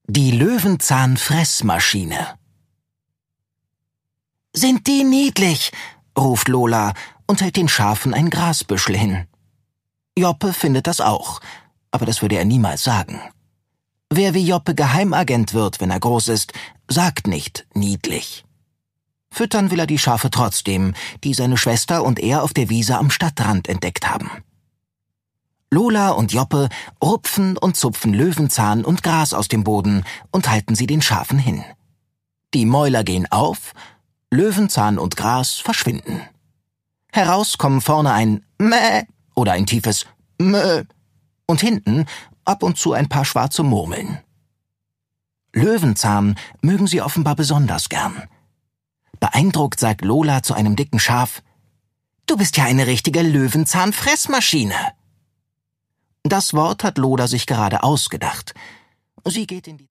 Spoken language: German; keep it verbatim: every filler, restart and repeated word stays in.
Die Löwenzahn-Fressmaschine. »Sind die niedlich«, ruft Lola und hält den Schafen ein Grasbüschel hin. Joppe findet das auch, aber das würde er niemals sagen. Wer wie Joppe Geheimagent wird, wenn er groß ist, sagt nicht niedlich. Füttern will er die Schafe trotzdem, die seine Schwester und er auf der Wiese am Stadtrand entdeckt haben. Lola und Joppe rupfen und zupfen Löwenzahn und Gras aus dem Boden und halten sie den Schafen hin. Die Mäuler gehen auf, Löwenzahn und Gras verschwinden. Heraus kommen vorne ein Mäh oder ein tiefes Mö und hinten ab und zu ein paar schwarze Murmeln. Löwenzahn mögen sie offenbar besonders gern. Beeindruckt sagt Lola zu einem dicken Schaf: »Du bist ja eine richtige Löwenzahn-Fressmaschine.« Das Wort hat Lola sich gerade ausgedacht. Sie geht in die